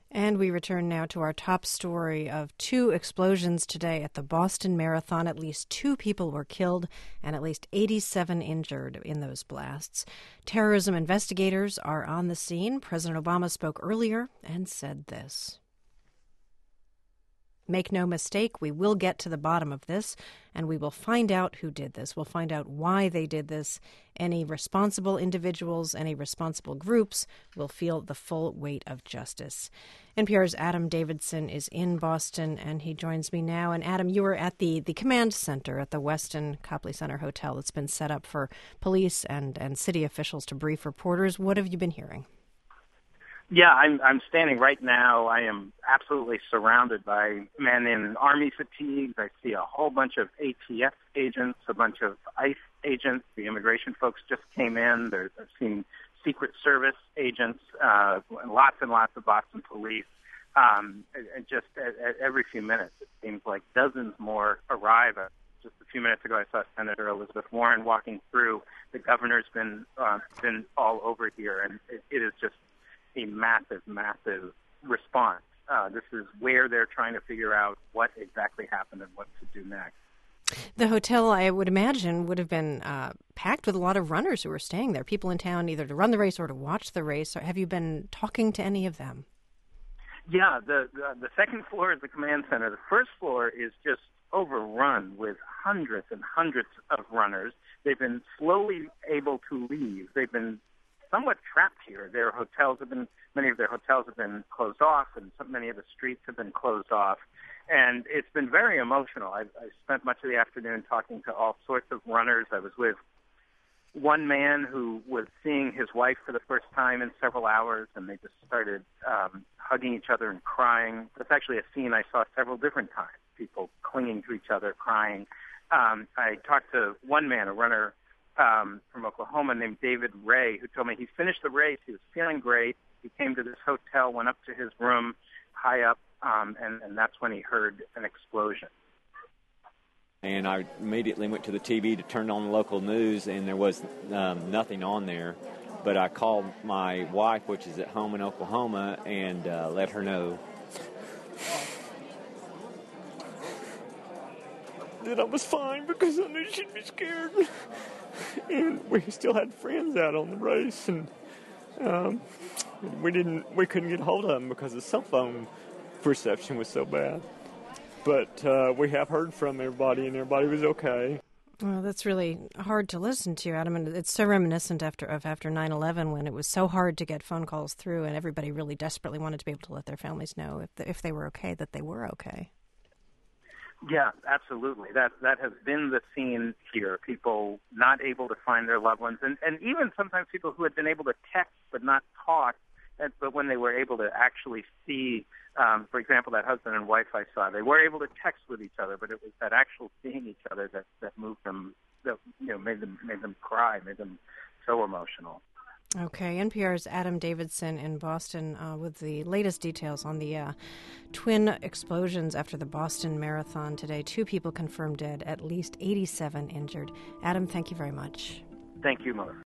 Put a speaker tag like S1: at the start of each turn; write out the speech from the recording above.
S1: And we return now to our top story of two explosions today at the Boston Marathon. At least 2 people were killed and at least 87 injured in those blasts. Terrorism investigators are on the scene. President Obama spoke earlier and said this. Make no mistake, we will get to the bottom of this, and we will find out who did this. We'll find out why they did this. Any responsible individuals, any responsible groups will feel the full weight of justice. NPR's Adam Davidson is in Boston, and he joins me now. And Adam, you were at the command center at the Westin Copley Center Hotel that's been set up for police and city officials to brief reporters. What have you been hearing?
S2: Yeah, I'm standing right now. I am absolutely surrounded by men in Army fatigues. I see a whole bunch of ATF agents, a bunch of ICE agents. The immigration folks just came in. I've seen Secret Service agents, lots and lots of Boston police. And just at every few minutes, it seems like dozens more arrive. Just a few minutes ago, I saw Senator Elizabeth Warren walking through. The governor's been all over here, and it is just a massive, massive response. This is where they're trying to figure out what exactly happened and what to do next.
S1: The hotel, I would imagine, would have been packed with a lot of runners who were staying there, people in town either to run the race or to watch the race. Have you been talking to any of them?
S2: Yeah, the second floor is the command center. The first floor is just overrun with hundreds and hundreds of runners. They've been slowly able to leave. They've been somewhat trapped here. Many of their hotels have been closed off, and many of the streets have been closed off. And it's been very emotional. I spent much of the afternoon talking to all sorts of runners. I was with one man who was seeing his wife for the first time in several hours, and they just started hugging each other and crying. That's actually a scene I saw several different times, people clinging to each other, crying. I talked to one man, a runner from Oklahoma named David Ray, who told me he finished the race. He was feeling great. He came to this hotel, went up to his room high up, and that's when he heard an explosion.
S3: And I immediately went to the TV to turn on the local news, and there was nothing on there. But I called my wife, which is at home in Oklahoma, and let her know that I was fine because I knew she'd be scared. And we still had friends out on the race, and we couldn't get hold of them because the cell phone reception was so bad. But we have heard from everybody, and everybody was okay.
S1: Well, that's really hard to listen to, Adam, and it's so reminiscent after 9/11 when it was so hard to get phone calls through, and everybody really desperately wanted to be able to let their families know if they were okay, that they were okay.
S2: Yeah, absolutely. That has been the scene here. People not able to find their loved ones, and even sometimes people who had been able to text but not talk, but when they were able to actually see, for example, that husband and wife I saw, they were able to text with each other, but it was that actual seeing each other that moved them, that made them cry, made them so emotional.
S1: Okay, NPR's Adam Davidson in Boston with the latest details on the twin explosions after the Boston Marathon today. 2 people confirmed dead, at least 87 injured. Adam, thank you very much.
S2: Thank you, Melissa.